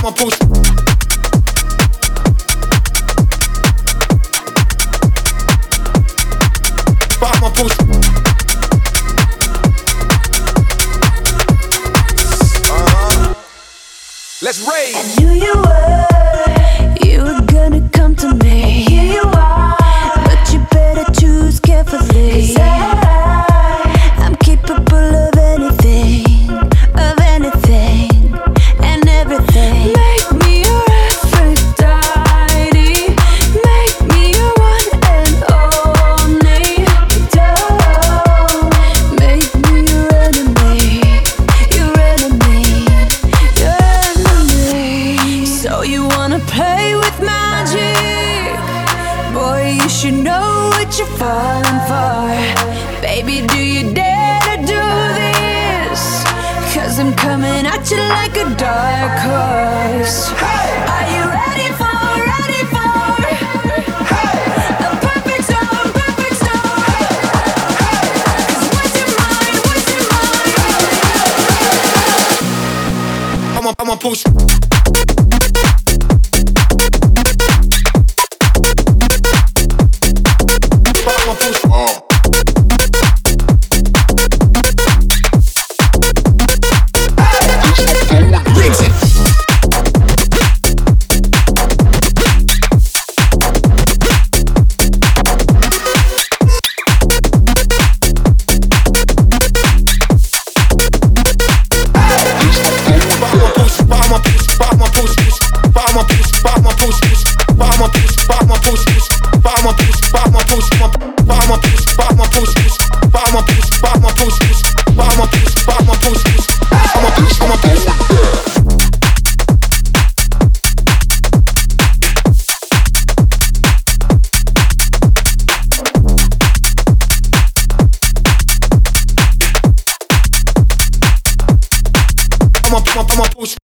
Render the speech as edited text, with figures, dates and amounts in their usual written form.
Pop my pussy. Pop my pussy. Let's rage. I knew you were gonna come to me. Here you are, but you better choose carefully. 'Cause I'm capable of anything, and everything. Make me your Aphrodite, make me your one and only. Don't make me your enemy, your enemy, your enemy. So you wanna play with magic? Boy, you should know what you're falling for. Baby, do you dare to do this? 'Cause I'm coming at you like a dark horse.